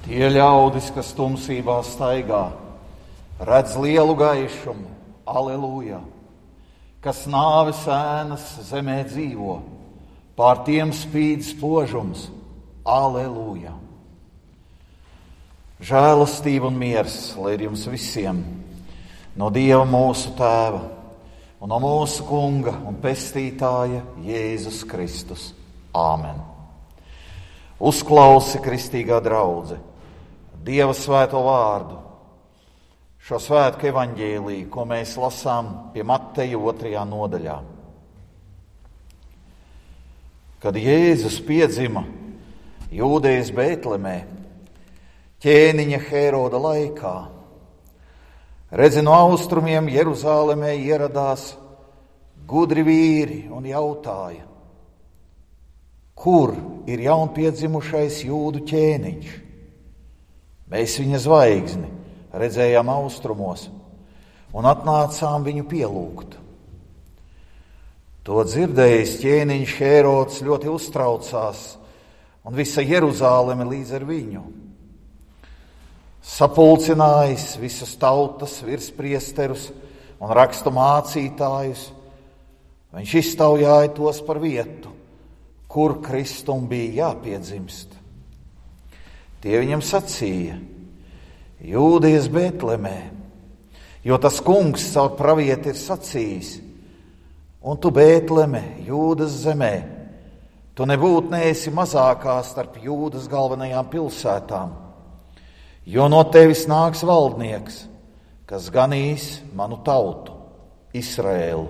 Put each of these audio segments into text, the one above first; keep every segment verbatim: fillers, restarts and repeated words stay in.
Tie ļaudis, kas tumsībā staigā, redz lielu gaišumu, aleluja, kas nāves ēnas zemē dzīvo, pār tiem spīd spožums, aleluja. Žēlastība un miers, lai ir jums visiem, no Dieva mūsu Tēva un no mūsu Kunga un Pestītāja Jēzus Kristus. Āmen. Uzklausi, kristīgā draudze, Dieva svēto vārdu, šo svētku evaņģēliju, ko mēs lasām pie Mateja otrajā nodaļā. Kad Jēzus piedzima Jūdejas Bētlemē, ķēniņa Hēroda laikā, redzi, no austrumiem Jeruzālemē ieradās gudri vīri un jautāja: kur ir jaunpiedzimušais jūdu ķēniņš? Mēs viņa zvaigzni redzējām austrumos un atnācām viņu pielūgt. To dzirdējis ķēniņš Hērods ļoti uztraucās, un visa Jeruzāleme līdz ar viņu. Sapulcinājis visas tautas virspriesterus un rakstu mācītājus, viņš iztaujāja tos par vietu, kur Kristum bija jāpiedzimst. Tie viņam sacīja: Jūdejas Bētlemē, jo tas kungs caur pravieti ir sacījis: un tu, Bētleme, Jūdas zemē, tu nebūtu neesi mazākā starp Jūdas galvenajām pilsētām, jo no tevis nāks valdnieks, kas ganīs manu tautu, Izraēlu.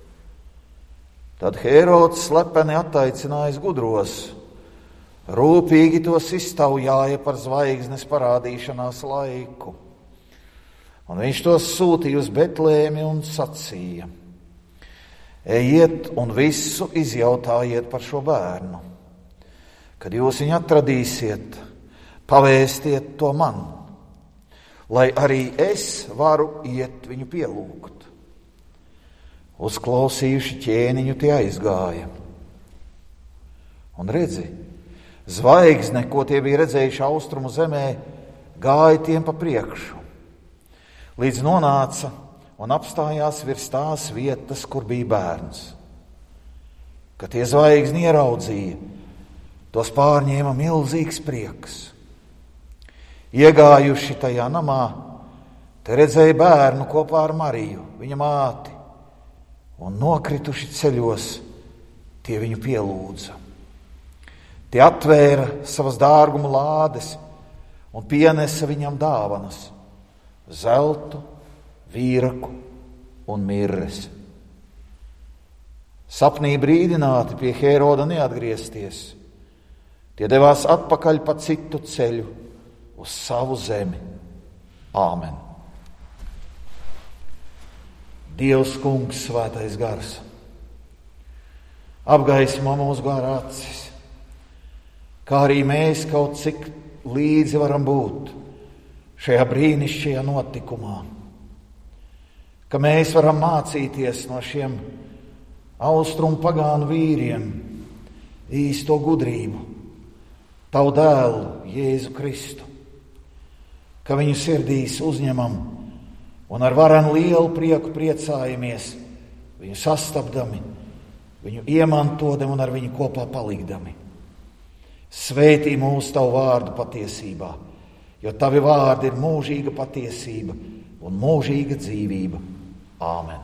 Tad Hērods slepeni attaicinājis gudros, rūpīgi tos iztaujāja par zvaigznes parādīšanās laiku. Un viņš tos sūtīja uz Betlēmi un sacīja: ejiet un visu izjautājiet par šo bērnu. Kad jūs viņu atradīsiet, pavēstiet to man, lai arī es varu iet viņu pielūgt. Uzklausījuši ķēniņu, tie aizgāja. Un redzi, zvaigzne, ko tie bija redzējuši austrumu zemē, gāja tiem pa priekšu, līdz nonāca un apstājās virs tās vietas, kur bija bērns. Kad tie zvaigzni ieraudzīja, tos pārņēma milzīgs prieks. Iegājuši tajā namā, te redzēja bērnu kopā ar Mariju, viņa māti, un nokrituši ceļos, tie viņu pielūdza. Tie atvēra savas dārguma lādes un pienesa viņam dāvanas – zeltu, vīraku un mirres. Sapnī brīdināti pie Hēroda neatgriezties, tie devās atpakaļ pa citu ceļu uz savu zemi. Āmen. Dievs Kungs, svētais gars, apgaismo mūsu gara acis, kā arī mēs kaut cik līdzi varam būt šajā brīnišķajā notikumā, ka mēs varam mācīties no šiem austrumu pagānu vīriem īsto gudrību, tavu dēlu Jēzu Kristu, ka viņu sirdīs uzņemam un ar varenu lielu prieku priecājamies, viņu sastapdami, viņu iemantojam un ar viņu kopā palikdami. Svētī mūs tavu vārdu patiesībā, jo tavi vārdi ir mūžīga patiesība un mūžīga dzīvība. Āmen.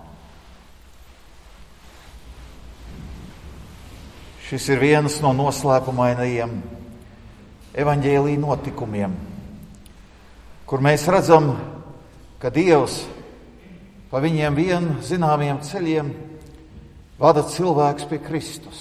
Šis ir viens no noslēpumainajiem evaņģēlija notikumiem, kur mēs redzam, ka Dievs pa viņiem vien zināmiem ceļiem vada cilvēks pie Kristus.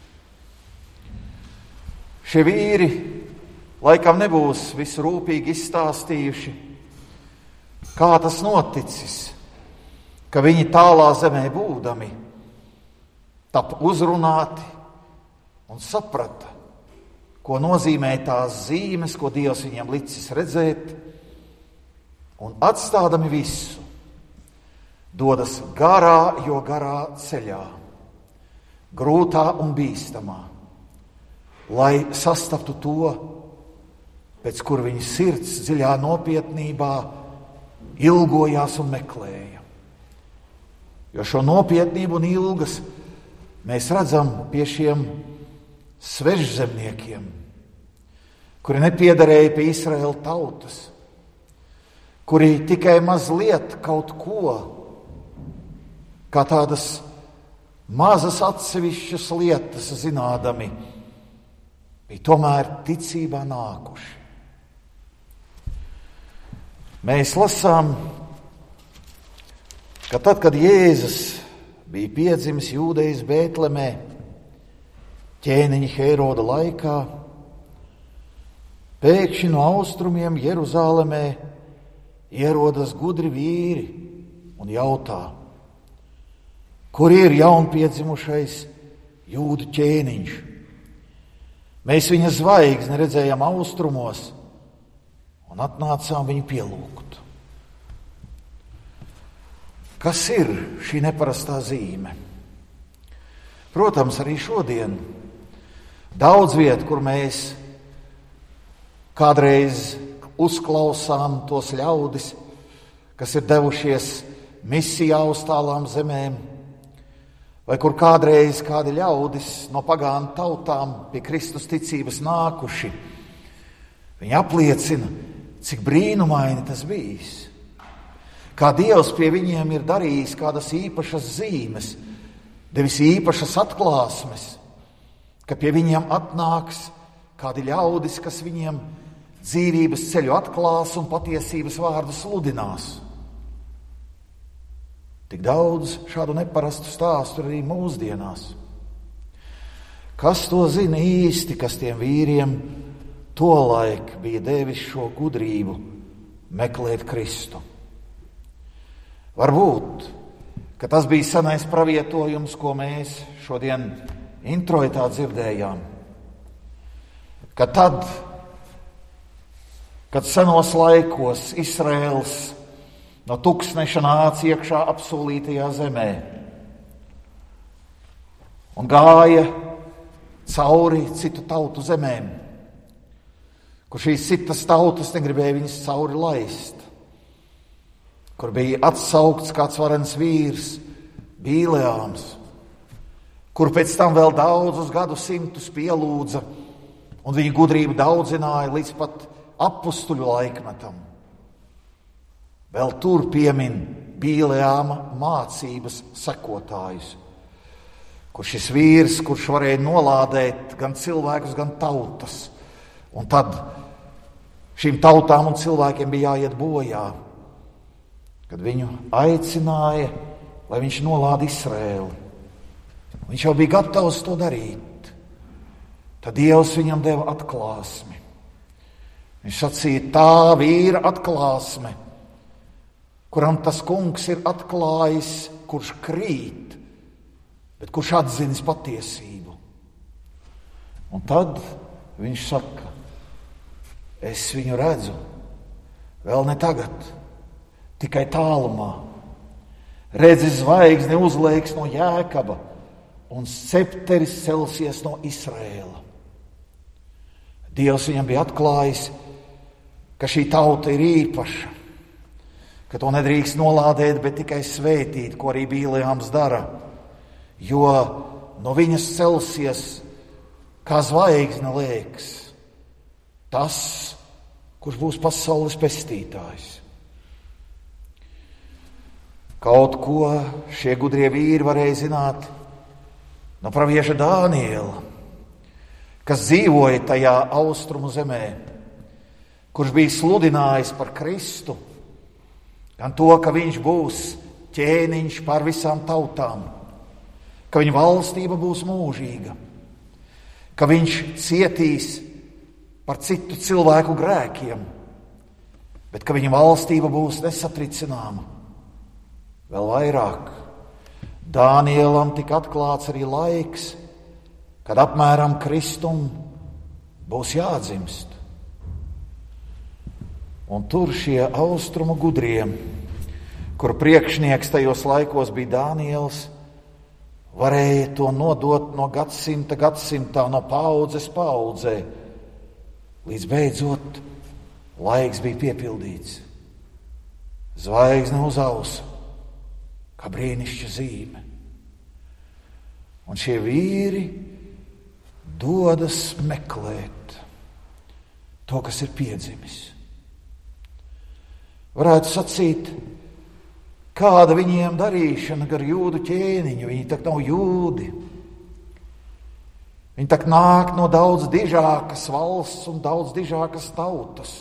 Šie vīri laikam nebūs visu rūpīgi izstāstījuši, kā tas noticis, ka viņi tālā zemē būdami tap uzrunāti un saprata, ko nozīmē tās zīmes, ko Dievs viņiem licis redzēt, un atstādami visu, dodas garā, jo garā ceļā, grūtā un bīstamā, lai sastaptu to, pēc kur viņa sirds dziļā nopietnībā ilgojās un meklēja. Jo šo nopietnību un ilgas mēs redzam pie šiem svežzemniekiem, kuri nepiederēja pie Izraēla tautas, kuri tikai mazliet kaut ko, kā tādas mazas atsevišķas lietas zinādami, bija tomēr ticībā nākuši. Mēs lasām, ka tad, kad Jēzus bija piedzimis Jūdejas Bētlemē, ķēniņa Hēroda laikā, pēkšņi no austrumiem Jeruzālemē ierodas gudri vīri un jautā, kur ir jaunpiedzimušais Jūdu ķēniņš. Mēs viņa zvaigzni redzējām austrumos un atnācām viņu pielūgt. Kas ir šī neparastā zīme? Protams, arī šodien daudz viet, kur mēs kādreiz uzklausām tos ļaudis, kas ir devušies misijā uz tālām zemēm, vai kur kādreiz kādi ļaudis no pagānu tautām pie Kristus ticības nākuši, viņi apliecina, cik brīnumaini tas bijis. Kā Dievs pie viņiem ir darījis kādas īpašas zīmes, devis īpašas atklāsmes, ka pie viņiem atnāks kādi ļaudis, kas viņiem dzīvības ceļu atklās un patiesības vārdu sludinās. Tik daudz šādu neparastu stāstu arī mūsdienās. Kas to zina īsti, kas tiem vīriem tolaik bija devis šo gudrību meklēt Kristu? Varbūt, ka tas bija senais pravietojums, ko mēs šodien introitā dzirdējām. Ka tad, kad senos laikos Izraels no tuksneša nāca iekšā apsolītajā zemē un gāja cauri citu tautu zemēm, kur šīs citas tautas negribēja viņas cauri laist, kur bija atsaukts kāds varens vīrs, Bīleāms, kur pēc tam vēl daudzus gadu simtus pielūdza un viņa gudrību daudzināja līdz pat apustuļu laikmetam. Vēl tur piemin Bīleāma mācības sekotājus, kur šis vīrs, kurš varēja nolādēt gan cilvēkus, gan tautas, un tad šīm tautām un cilvēkiem bija jāiet bojā, kad viņu aicināja, lai viņš nolāda Izraēlu. Viņš jau bija gatavs to darīt. Tad Dievs viņam deva atklāsmi. Viņš sacīja, tā vīra atklāsme, kuram tas kungs ir atklājis, kurš krīt, bet kurš atzinis patiesību. Un tad viņš saka, es viņu redzu, vēl ne tagad, tikai tālumā. Redzi, zvaigzne uzlēks no Jēkaba un scepteris celsies no Izraēla. Dievs viņam bija atklājis, ka šī tauta ir īpaša, ka to nedrīkst nolādēt, bet tikai svētīt, ko arī Bīleāms dara, jo no viņas celsies, kā zvaigzne lēks, tas, kurš būs pasaules pestītājs. Kaut ko šie gudrie vīri varēja zināt no pravieša Dāniela, kas dzīvoja tajā austrumu zemē, kurš bija sludinājis par Kristu, gan to, ka viņš būs ķēniņš pār visām tautām, ka viņa valstība būs mūžīga, ka viņš cietīs par citu cilvēku grēkiem, bet ka viņa valstība būs nesatricināma. Vēl vairāk, Dānielam tika atklāts arī laiks, kad apmēram Kristum būs jādzimst. Un tur šie austrumu gudrie, kur priekšnieks tajos laikos bija Dāniels, varēja to nodot no gadsimta gadsimtā, no paudzes paudzē, līdz beidzot Laiks bija piepildīts. Zvaigzne uz ausa, kā brīnišķa zīme. Un šie vīri dodas meklēt to, kas ir piedzimis. Varētu sacīt, kāda viņiem darīšana gar jūdu ķēniņu. Viņi tak nav jūdi. Viņi tak nāk no daudz dižākas valsts un daudz dižākas tautas,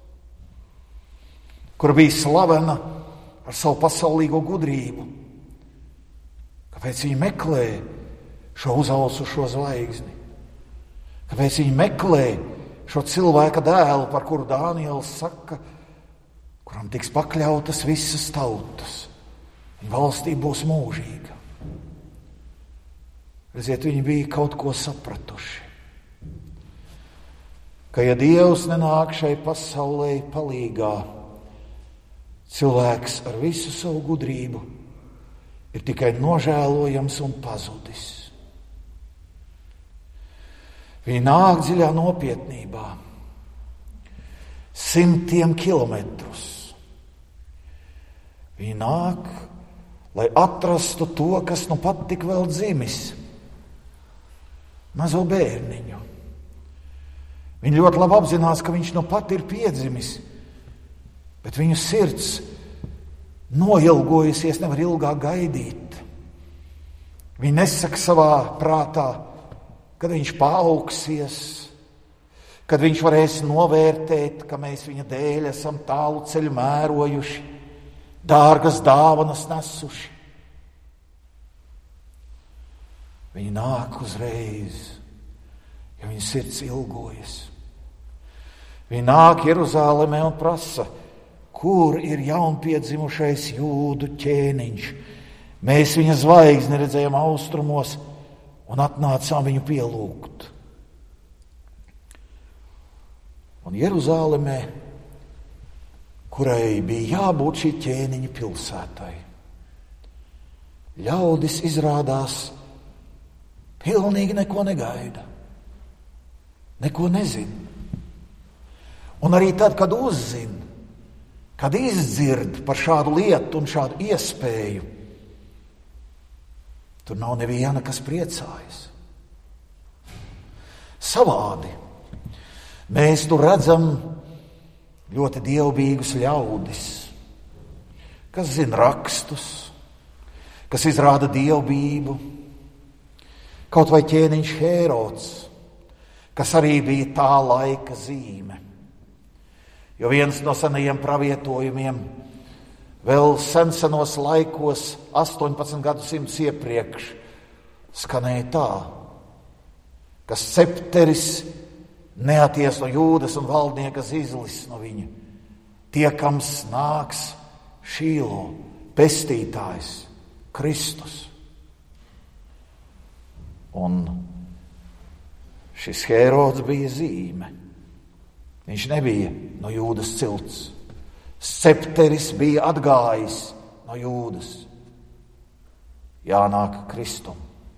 kur bija slavena ar savu pasaulīgo gudrību. Kāpēc viņi meklē šo uzausušo zvaigzni? Kāpēc viņi meklē šo cilvēka dēlu, par kuru Dāniels saka, kuram tiks pakļautas visas tautas? Viņa valstība būs mūžīga. Redziet, viņi bija kaut ko sapratuši. Ka ja Dievs nenāk šai pasaulē palīgā, cilvēks ar visu savu gudrību ir tikai nožēlojams un pazudis. Viņi nāk dziļā nopietnībā, simtiem kilometrus. Viņi nāk, lai atrastu to, kas nu pat tik vēl dzimis, mazo bērniņu. Viņi ļoti labi apzinās, ka viņš nu pat ir piedzimis, bet viņu sirds noilgojusies, nevar ilgāk gaidīt. Viņi nesaka savā prātā, kad viņš paaugsies, kad viņš varēs novērtēt, ka mēs viņa dēļ esam tālu ceļu mērojuši, dārgas dāvanas nesuši. Viņi nāk uzreiz, jo viņa sirds ilgojas. Viņi nāk Jeruzālemē un prasa, kur ir jaunpiedzimušais jūdu ķēniņš. Mēs viņa zvaigzni redzējām austrumos un atnācām viņu pielūgt. Un Jeruzālemē, kurai bija jābūt šī ķēniņa pilsētai, ļaudis izrādās pilnīgi neko negaida, neko nezin. Un arī tad, kad uzzina, kad izdzird par šādu lietu un šādu iespēju, tur nav neviena, kas priecājas. Savādi. Mēs tur redzam ļoti dievbijīgus ļaudis, kas zina rakstus, kas izrāda dievbijību. Kaut vai ķēniņš Hērods, kas arī bija tā laika zīme. Jo viens no senajiem pravietojumiem vēl sensenos laikos, astoņpadsmit gadsimtus iepriekš, skanēja tā, ka scepteris neaties no Jūdas un valdnieka zizlis no viņa. Tiekams nāks Šīlo, pestītājs, Kristus. Un šis Hērods bija zīme. Viņš nebija no Jūdas cilts. Scepteris bija atgājis no Jūdas. Jānāk Kristum.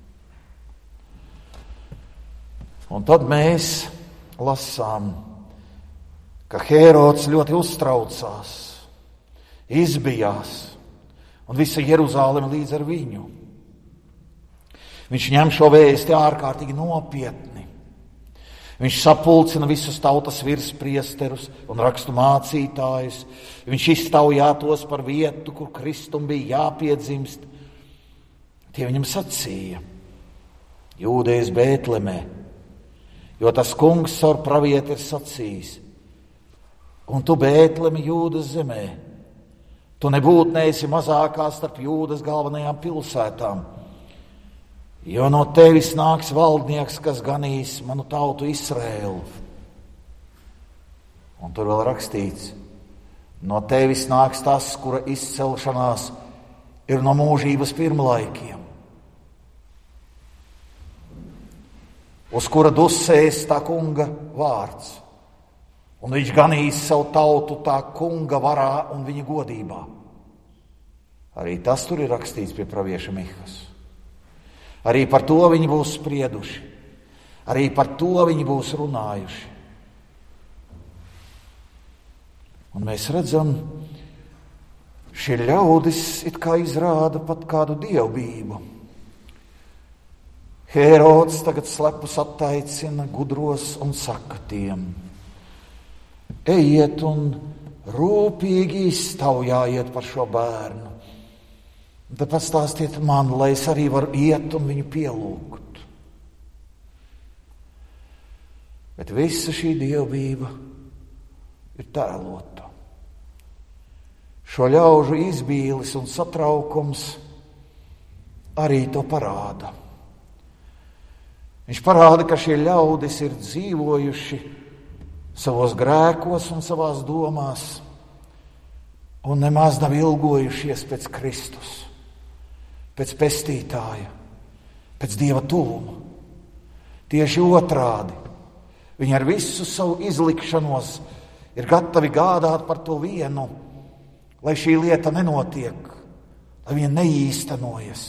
Un tad mēs lasām, ka Hērods ļoti uztraucās, izbijās, un visa Jeruzāleme līdz ar viņu. Viņš ņem šo vēsti ārkārtīgi nopietni. Viņš sapulcina visus tautas virspriesterus un rakstu mācītājus. Viņš iztaujā tos par vietu, kur Kristum bija jāpiedzimst. Tie viņam sacīja, Jūdejas Bētlemē, jo tas kungs caur pravieti ir sacījis, un tu Bētlemi Jūdas zemē, tu nebūt neesi mazākā starp Jūdas galvenajām pilsētām, jo no tevis nāks valdnieks, kas ganīs manu tautu Izraēlu. Un tur vēl rakstīts, no tevis nāks tas, kura izcelšanās ir no mūžības pirmlaikiem, uz kura dusēs tā kunga vārds, un viņš ganīs savu tautu tā kunga varā un viņa godībā. Arī tas tur ir rakstīts pie pravieša Mihas. Arī par to viņi būs sprieduši. Arī par to viņi būs runājuši. Un mēs redzam, šie ļaudis it kā izrāda pat kādu dievbību. Hērods tagad slepus attaicina gudros un saka tiem: ejiet un rūpīgi iztaujājiet par šo bērnu. Un tad pastāstiet man, lai es arī varu iet un viņu pielūgt. Bet visa šī dievbība ir tēlota. Šo ļaužu izbīlis un satraukums arī to parāda. Viņš parāda, ka šie ļaudis ir dzīvojuši savos grēkos un savās domās un nemaz nav ilgojušies pēc Kristus, pēc pestītāja, pēc Dieva tuvuma. Tieši otrādi, viņi ar visu savu izlikšanos ir gatavi gādāt par to vienu, lai šī lieta nenotiek, lai viņa neīstenojas.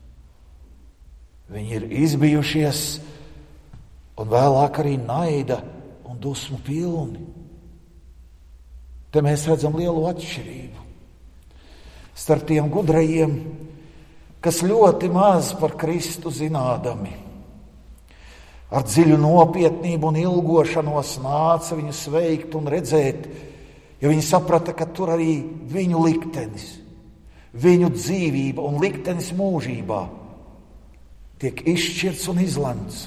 Viņi ir izbijušies un vēlāk arī naida un dusmu pilni. Te mēs redzam lielu atšķirību starp tiem gudrajiem, kas ļoti maz par Kristu zinādami, ar dziļu nopietnību un ilgošanos nāca viņu sveikt un redzēt, jo viņi saprata, ka tur arī viņu liktenis, viņu dzīvība un liktenis mūžībā tiek izšķirts un izlemts.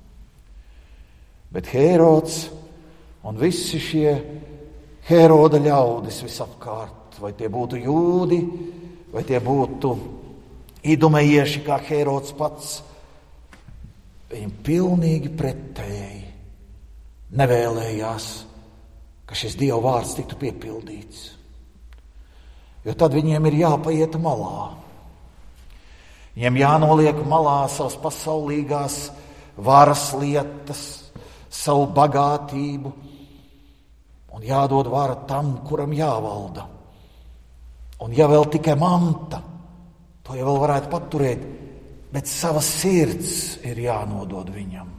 Bet Hērods un visi šie Hēroda ļaudis visapkārt, vai tie būtu jūdi, vai tie būtu idumejieši kā Hērods pats, viņi pilnīgi pretēji nevēlējās, ka šis Dieva vārds tiktu piepildīts. Jo tad viņiem ir jāpaiet malā. Viņiem jānoliek malā savas pasaulīgās varas lietas, savu bagātību, un jādod vara tam, kuram jāvalda. Un ja vēl tikai manta, to jau vēl varētu paturēt, bet sava sirds ir jānodod viņam.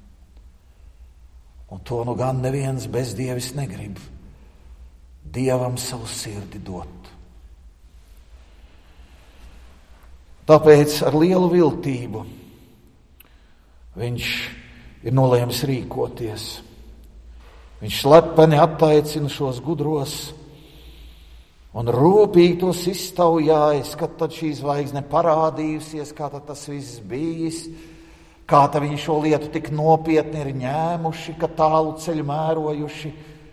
Un to nu gan neviens bezdievis negrib. Dievam savu sirdi dot. Tāpēc ar lielu viltību viņš ir nolēmis rīkoties. Viņš slepeni attaicina šos gudros un rūpīgi tos iztaujājis, kad tad šī zvaigzne parādījusies, kā tad tas viss bijis, kā tad viņi šo lietu tik nopietni ir ņēmuši, ka tālu ceļu mērojuši.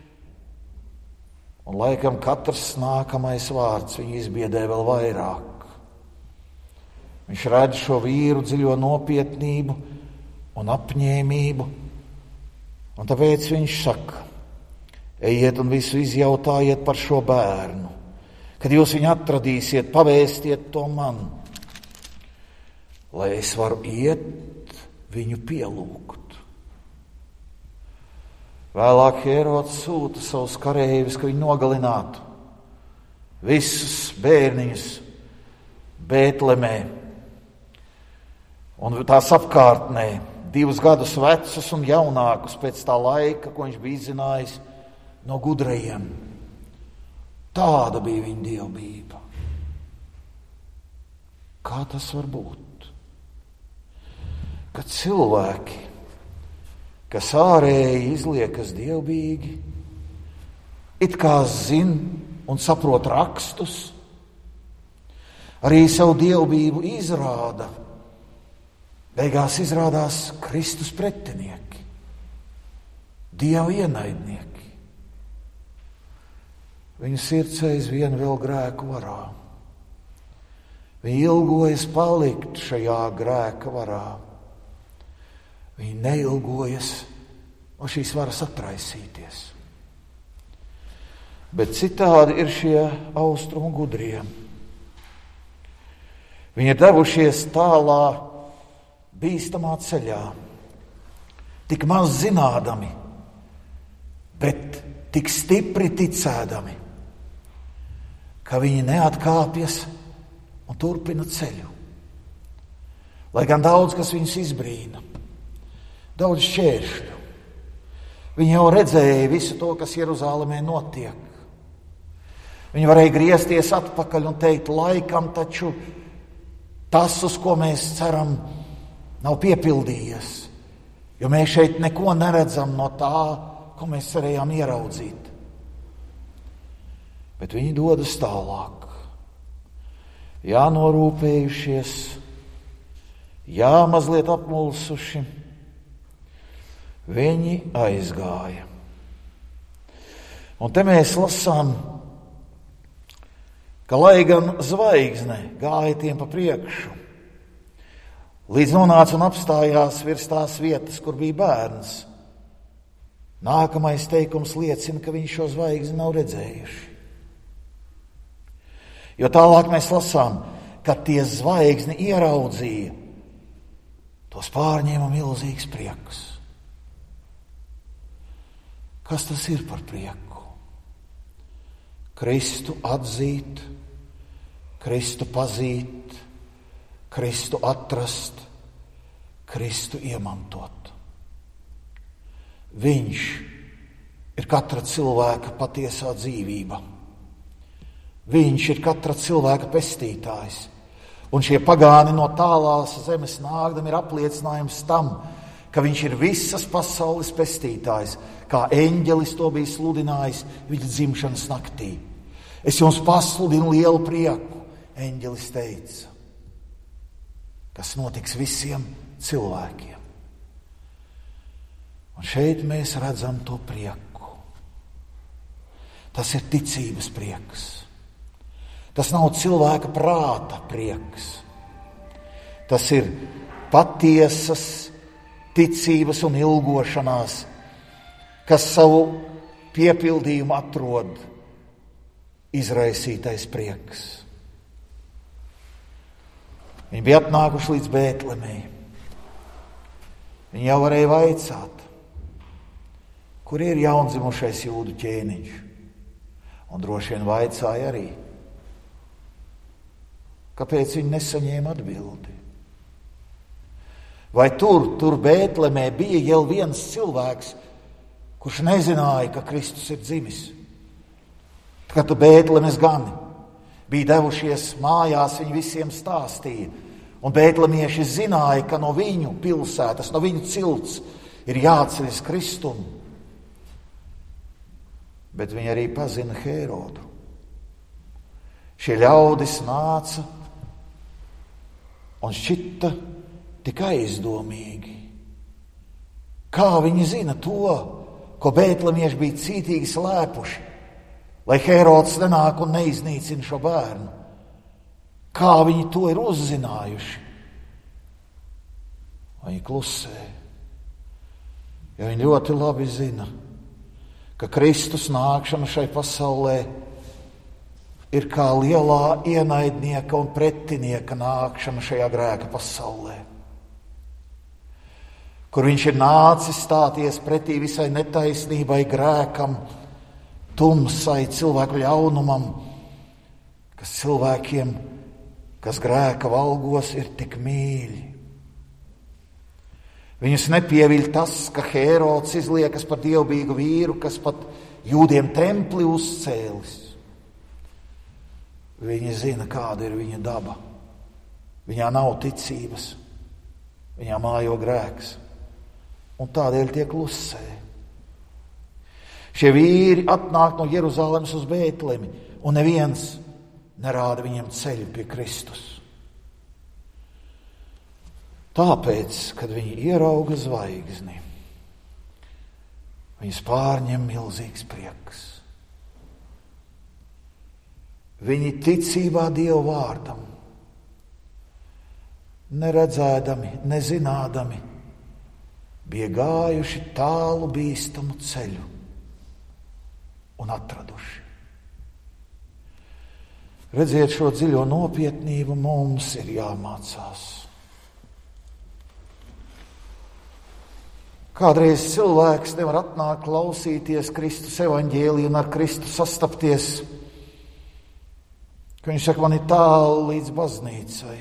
Un laikam katrs nākamais vārds viņu izbiedē vēl vairāk. Viņš redz šo vīru dziļo nopietnību un apņēmību, un tāpēc viņš saka: ejiet un visu izjautājiet par šo bērnu. Kad jūs viņu atradīsiet, pavēstiet to man, lai es varu iet viņu pielūgt. Vēlāk Hērods sūta savus kareivis, ka viņi nogalinātu visus bērniņus Bētlemē un tās apkārtnē, divus gadus vecus un jaunākus pēc tā laika, ko viņš bija izzinājis no gudrajiem. Tāda bija viņa dievbība. Kā tas var būt? Kad cilvēki, kas ārēji izliekas dievbīgi, it kā zin un saprot rakstus, arī savu dievbību izrāda, beigās izrādās Kristus pretinieki, Dieva ienaidnieki. Viņu sirds aizvien vēl grēku varā. Viņi ilgojas palikt šajā grēka varā. Viņi neilgojas no šīs varas atraisīties. Bet citādi ir šie austrumu gudrie. Viņi ir devušies tālā bīstamā ceļā, tik maz zinādami, bet tik stipri ticēdami, ka viņi neatkāpjas un turpina ceļu. Lai gan daudz kas viņus izbrīna, daudz šķēršļu. Viņi jau redzēja visu to, kas Jeruzālēmē notiek. Viņi varēja griezties atpakaļ un teikt, laikam taču tas, uz ko mēs ceram, nav piepildījies, jo mēs šeit neko neredzam no tā, ko mēs cerējām ieraudzīt. Bet viņi dodas tālāk. Jā, norūpējušies, jā, mazliet apmulsuši, viņi aizgāja. Un te mēs lasām, ka lai gan zvaigzne gāja tiem pa priekšu, līdz nonāca un apstājās virs tās vietas, kur bija bērns, nākamais teikums liecina, ka viņi šo zvaigzni nav redzējuši. Jo tālāk mēs lasām, ka tie zvaigzni ieraudzīja, tos pārņēma milzīgs prieks. Kas tas ir par prieku? Kristu atzīt, Kristu pazīt, Kristu atrast, Kristu iemantot. Viņš ir katra cilvēka patiesā dzīvība. Viņš ir katra cilvēka pestītājs. Un šie pagāni no tālās zemes nākdami ir apliecinājums tam, ka viņš ir visas pasaules pestītājs, kā eņģelis to bija sludinājis viņa dzimšanas naktī. Es jums pasludinu lielu prieku, eņģelis teica, kas notiks visiem cilvēkiem. Un šeit mēs redzam to prieku. Tas ir ticības prieks. Tas nav cilvēka prāta prieks. Tas ir patiesas ticības un ilgošanās, kas savu piepildījumu atrod izraisītais prieks. Viņi bija atnākuši līdz Bētlemei. Viņi jau varēja vaicāt, kur ir jaundzimušais jūdu ķēniņš. Un droši vien vaicāja arī, kāpēc viņi nesaņēma atbildi. Vai tur, tur Bētlemē bija jau viens cilvēks, kurš nezināja, ka Kristus ir dzimis? Kad tu Bētlemes gani bija devušies mājās, viņi visiem stāstīja. Un bētlemieši zināja, ka no viņu pilsētas, no viņu cilts ir jāceļas Kristum. Bet viņi arī pazina Hērodu. Šie ļaudis nāca un šķita tik aizdomīgi. Kā viņi zina to, ko bētlemieši bija cītīgi slēpuši, lai Hērods nenāk un neiznīcina šo bērnu? Kā viņi to ir uzzinājuši? Viņi klusē, jo viņi ļoti labi zina, ka Kristus nākšana šai pasaulē ir kā lielā ienaidnieka un pretinieka nākšana šajā grēka pasaulē, kur viņš ir nācis stāties pretī visai netaisnībai, grēkam, tumsai, cilvēku ļaunumam, kas cilvēkiem, kas grēka valgos, ir tik mīļi. Viņus nepieviļ tas, ka Hērods izliekas par dievbijīgu vīru, kas pat jūdiem templi uzcēlis. Viņi zina, kāda ir viņa daba. Viņā nav ticības, viņā mājo grēks, un tādēļ tie klusē. Šie vīri atnāk no Jeruzalemes uz Bētlemi, un neviens nerāda viņiem ceļu pie Kristus. Tāpēc, kad viņi ierauga zvaigzni, viņus pārņem milzīgs prieks. Viņi ticībā Dieva vārdam, neredzēdami, nezinādami, bija gājuši tālu bīstamu ceļu un atraduši. Redziet, šo dziļo nopietnību mums ir jāmācās. Kādreiz cilvēks nevar atnākt klausīties Kristus evaņģēliju un ar Kristu sastapties, ka viņš saka, man ir tālu līdz baznīcai.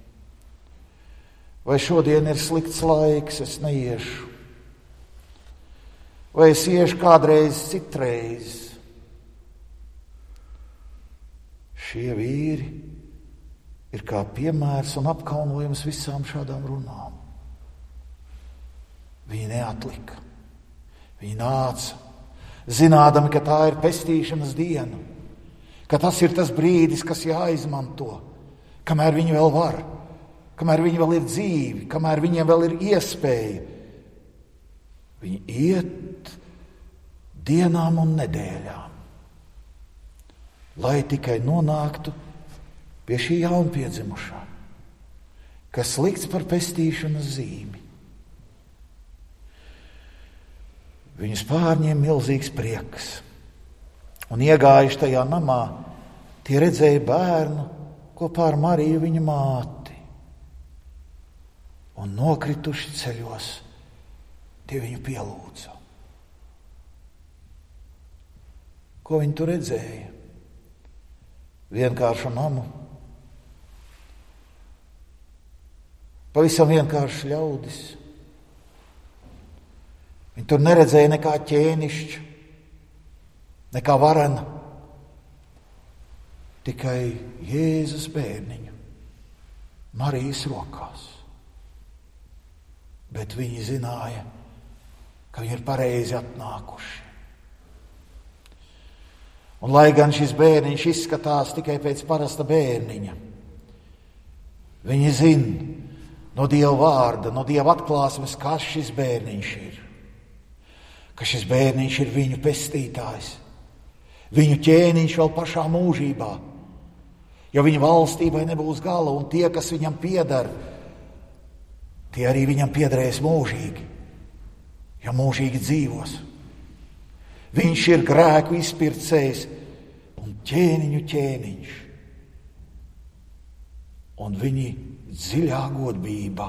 Vai šodien ir slikts laiks, es neiešu. Vai es iešu kādreiz citreiz. šie vīri ir kā piemērs un apkaunojums visām šādām runām. Viņi neatlika. Viņi nāca, zinādami, ka tā ir pestīšanas diena, ka tas ir tas brīdis, kas jāizmanto, kamēr viņi vēl var, kamēr viņi vēl ir dzīvi, kamēr viņiem vēl ir iespēja. Viņi iet dienām un nedēļām, lai tikai nonāktu pie šī jaunpiedzimušā, kas likts par pestīšanas zīmi. Viņus pārņēma milzīgs prieks, un iegājuši tajā namā, tie redzēja bērnu kopā ar Mariju viņa māti, un nokrituši ceļos, tie viņu pielūdza. Ko viņi tur redzēja? Vienkāršu namu, pavisam vienkārši ļaudis. Viņi tur neredzēja nekā ķēnišķa, nekā varena, tikai Jēzus bērniņu Marijas rokās. Bet viņi zināja, ka viņi ir pareizi atnākuši. Un lai gan šis bērniņš izskatās tikai pēc parasta bērniņa, viņi zina no Dieva vārda, no Dieva atklāsmes, kas šis bērniņš ir. Ka šis bērniņš ir viņu pestītājs, viņu ķēniņš vēl pašā mūžībā, jo viņa valstībai nebūs gala, un tie, kas viņam pieder, tie arī viņam piederēs mūžīgi, jo mūžīgi dzīvos. Viņš ir grēku izpircējs un ķēniņu ķēniņš, un viņi dziļā godbībā,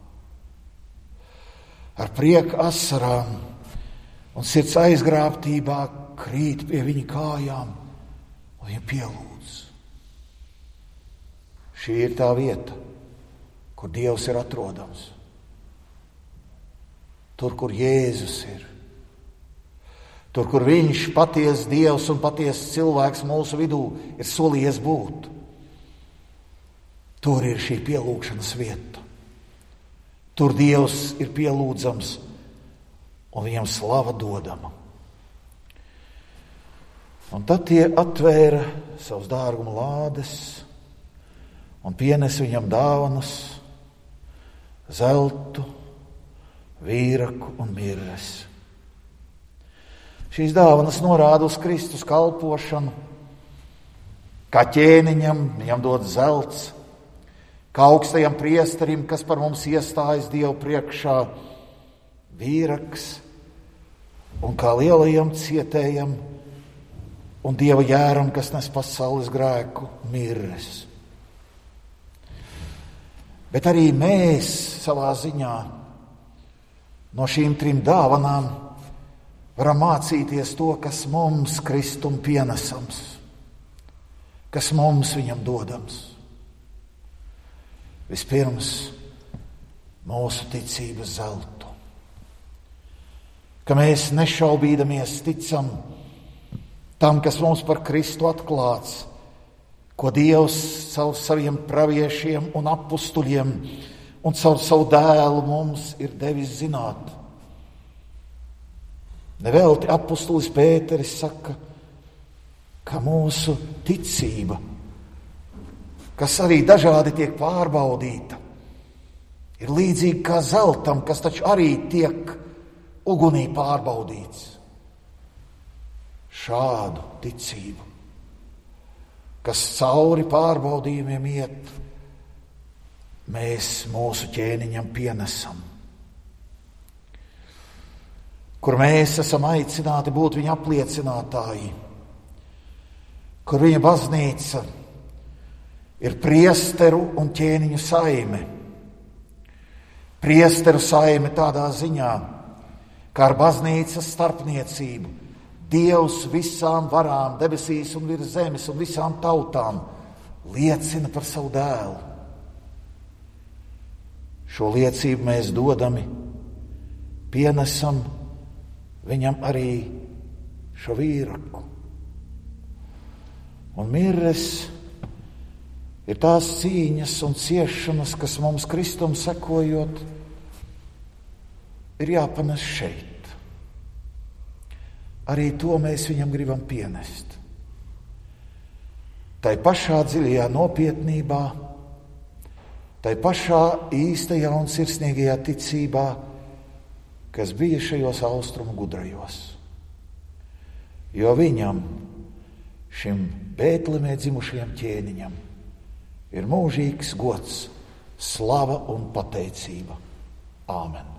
ar prieku asarām un sirds aizgrābtībā krīt pie viņa kājām un viņa pielūdz. Šī ir tā vieta, kur Dievs ir atrodams. Tur, kur Jēzus ir. Tur, kur viņš, patiesa Dievs un patiesa cilvēks mūsu vidū, ir solījies būt. Tur ir šī pielūgšanas vieta. Tur Dievs ir pielūdzams un viņam slava dodama. Un tad tie atvēra savus dārguma lādes un pienes viņam dāvanas, zeltu, vīraku un mirres. Šīs dāvanas norāda uz Kristus kalpošanu, kā ķēniņam viņam dod zelts, kā augstajam priesterim, kas par mums iestājas Dievu priekšā, vīraks, un kā lielajam cietējam un Dieva jēram, kas nes pasaules grēku, mirres. Bet arī mēs savā ziņā no šīm trim dāvanām varam mācīties to, kas mums Kristum pienesams, kas mums viņam dodams. Vispirms mūsu ticības zeltu. Ka mēs nešaubīdamies ticam tam, kas mums par Kristu atklāts, ko Dievs caur saviem praviešiem un apustuļiem un caur savu dēlu mums ir devis zināt. Nevelti apustulis Pēteris saka, ka mūsu ticība, kas arī dažādi tiek pārbaudīta, ir līdzīga kā zeltam, kas taču arī tiek ugunī pārbaudīts. Šādu ticību, kas cauri pārbaudījumiem iet, mēs mūsu ķēniņam pienesam, kur mēs esam aicināti būt viņa apliecinātāji, kur viņa baznīca ir priesteru un ķēniņu saime. Priesteru saime tādā ziņā, kā ar baznīcas starpniecību Dievs visām varām, debesīs un virs zemes un visām tautām liecina par savu dēlu. Šo liecību mēs dodami, pienesam viņam arī šo vīraku. Un mirres ir tās cīņas un ciešanas, kas mums Kristum sekojot, ir jāpanes šeit. Arī to mēs viņam gribam pienest. Tai pašā dziļajā nopietnībā, tai pašā īstajā un sirsnīgajā ticībā, kas bija šajos austrumu gudrajos. Jo viņam, šim Bētlemē dzimušajam ķēniņam, ir mūžīgs gods, slava un pateicība. Āmen.